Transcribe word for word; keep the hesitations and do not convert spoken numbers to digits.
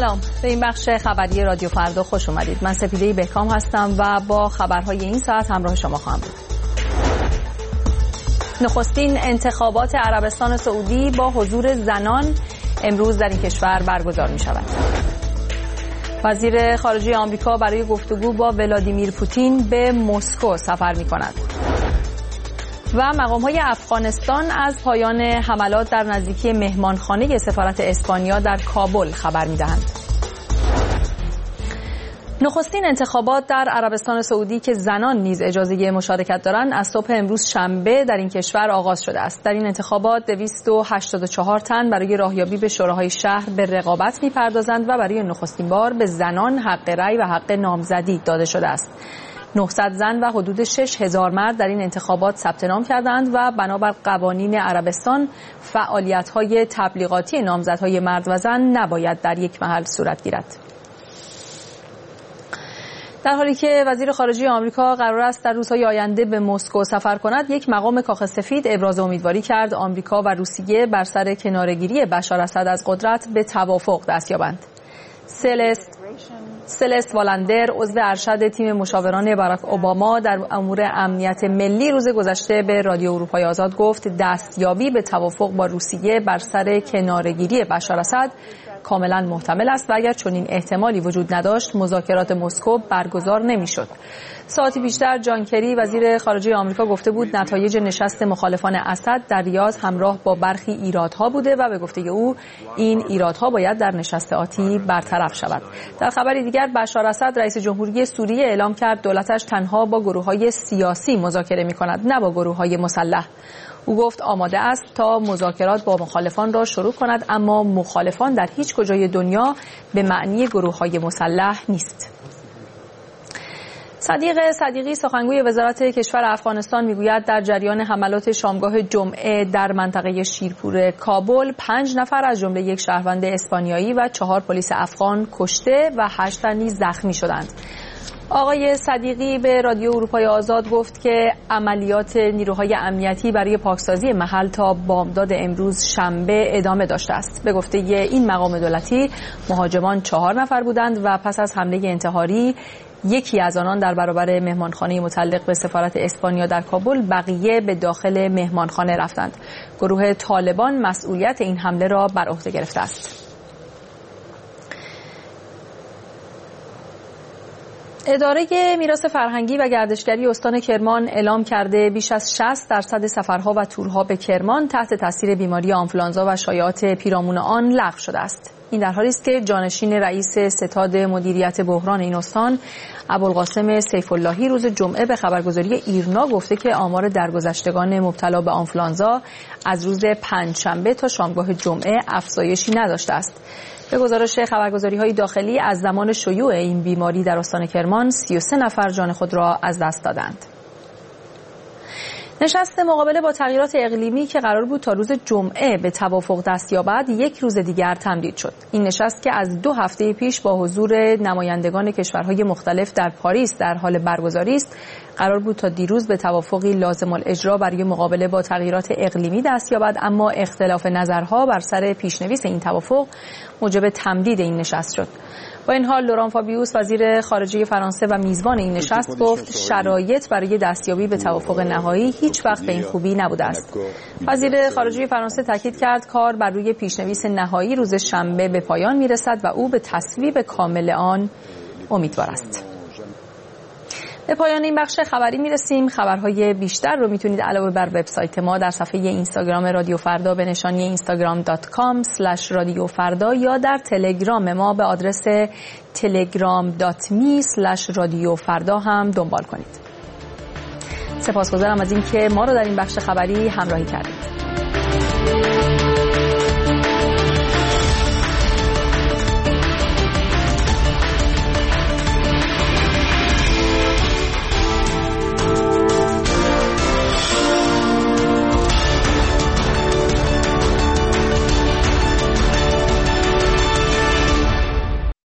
سلام، به این بخش خبری رادیو فردا خوش اومدید. من سپیده بهکام هستم و با خبرهای این ساعت همراه شما خواهم بود. نخستین انتخابات عربستان سعودی با حضور زنان امروز در این کشور برگزار می شود. وزیر خارجه آمریکا برای گفتگو با ولادیمیر پوتین به مسکو سفر می کند. و مقام‌های افغانستان از پایان حملات در نزدیکی مهمانخانه سفارت اسپانیا در کابل خبر می‌دهند. نخستین انتخابات در عربستان سعودی که زنان نیز اجازه مشارکت دارند از صبح امروز شنبه در این کشور آغاز شده است. در این انتخابات دویست و هشتاد و چهار تن برای راهیابی به شوراهای شهر به رقابت می‌پردازند و برای نخستین بار به زنان حق رأی و حق نامزدی داده شده است. نهصد زن و حدود شش هزار مرد در این انتخابات ثبت نام کردند و بنابر قوانین عربستان فعالیت‌های تبلیغاتی نامزدهای مرد و زن نباید در یک محل صورت گیرد. در حالی که وزیر خارجه آمریکا قرار است در روزهای آینده به مسکو سفر کند، یک مقام کاخ سفید ابراز امیدواری کرد آمریکا و روسیه بر سر کناره‌گیری بشار اسد از قدرت به توافق دست یابند. سلست سلست والندر عضو ارشد تیم مشاوران باراک اوباما در امور امنیت ملی روز گذشته به رادیو اروپای آزاد گفت دستیابی به توافق با روسیه بر سر کناره‌گیری بشار اسد کاملا محتمل است و اگر چنین احتمالی وجود نداشت مذاکرات مسکو برگزار نمی‌شد. ساعتی پیشتر جان کری وزیر خارجه آمریکا گفته بود نتایج نشست مخالفان اسد در ریاض همراه با برخی ایرادها بوده و به گفته او این ایرادها باید در نشست آتی برطرف شود. در خبری دیگر بشار اسد رئیس جمهوری سوریه اعلام کرد دولتش تنها با گروه‌های سیاسی مذاکره می‌کند نه با گروه‌های مسلح. او گفت آماده است تا مذاکرات با مخالفان را شروع کند اما مخالفان در هیچ کجای دنیا به معنی گروه‌های مسلح نیست. صدیق صدیقی سخنگوی وزارت کشور افغانستان میگوید در جریان حملات شامگاه جمعه در منطقه شیرپور کابل پنج نفر از جمله یک شهروند اسپانیایی و چهار پلیس افغان کشته و هشت تن نیز زخمی شدند. آقای صدیقی به رادیو اروپای آزاد گفت که عملیات نیروهای امنیتی برای پاکسازی محل تا بامداد امروز شنبه ادامه داشته است. به گفته این مقام دولتی مهاجمان چهار نفر بودند و پس از حمله انتحاری یکی از آنان در برابر مهمانخانه متعلق به سفارت اسپانیا در کابل، بقیه به داخل مهمانخانه رفتند. گروه طالبان مسئولیت این حمله را بر عهده گرفته است. اداره میراث فرهنگی و گردشگری استان کرمان اعلام کرده بیش از شصت درصد سفرها و تورها به کرمان تحت تاثیر بیماری آنفولانزا و شایعات پیرامون آن لغو شده است. این در حالی است که جانشین رئیس ستاد مدیریت بحران این استان ابوالقاسم سیف اللهی روز جمعه به خبرگزاری ایرنا گفته که آمار درگذشتگان مبتلا به آنفولانزا از روز پنجشنبه تا شامگاه جمعه افزایشی نداشته است. به گزارش خبرگزاری‌های داخلی از زمان شیوع این بیماری در استان کرمان سی و سه نفر جان خود را از دست دادند. نشست مقابله با تغییرات اقلیمی که قرار بود تا روز جمعه به توافق دست یابد یک روز دیگر تمدید شد. این نشست که از دو هفته پیش با حضور نمایندگان کشورهای مختلف در پاریس در حال برگزاری است، قرار بود تا دیروز به توافقی لازم الاجرا برای مقابله با تغییرات اقلیمی دست یابد، اما اختلاف نظرها بر سر پیشنویس این توافق موجب تمدید این نشست شد. با این حال لوران فابیوس وزیر خارجه فرانسه و میزبان این نشست گفت شرایط برای دستیابی به توافق نهایی هیچ وقت به این خوبی نبوده است. وزیر خارجه فرانسه تاکید کرد کار بر روی پیشنویس نهایی روز شنبه به پایان میرسد و او به تصویب کامل آن امیدوار است. به پایان این بخش خبری میرسیم. خبرهای بیشتر رو میتونید علاوه بر وبسایت ما در صفحه اینستاگرام رادیو فردا به نشانی اینستاگرام دات کام اسلش رادیو فردا یا در تلگرام ما به آدرس تلگرام دات می اسلش رادیو فردا هم دنبال کنید. سپاسگزارم از اینکه ما رو در این بخش خبری همراهی کردید.